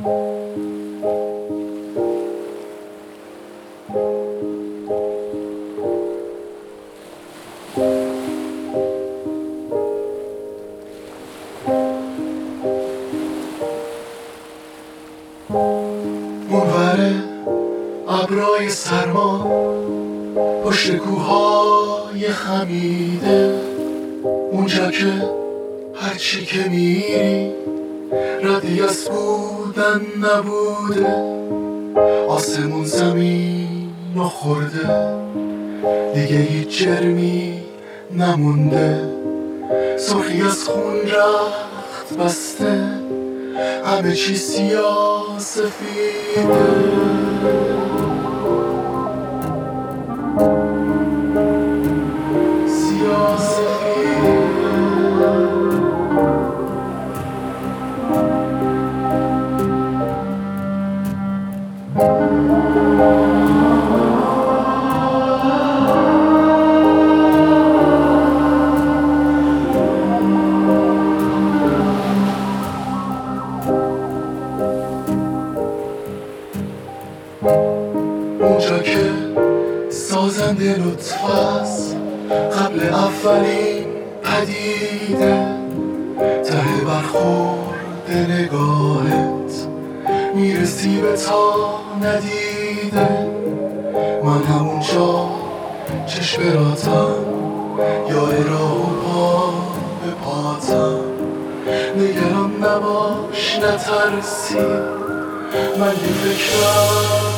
اونور ابرای سرما پشت کوههای خمیده، اونجا که هرچی که میری ردی از بودن نبوده. آسمون زمین رو خورده، دیگه هیچ جرمی نمونده. سرخی از خون رخت بسته، همه چی سیاه سفیده. سیاه سفیده. اونجا که سازنده لطف است قبل اولین پدیده، ته برخورد نگاهت میرسی به تا ندیده. من همونجا چشم راتم، یاد راه و پا به پاتم. نگران نباش نترسی، من یه فکرم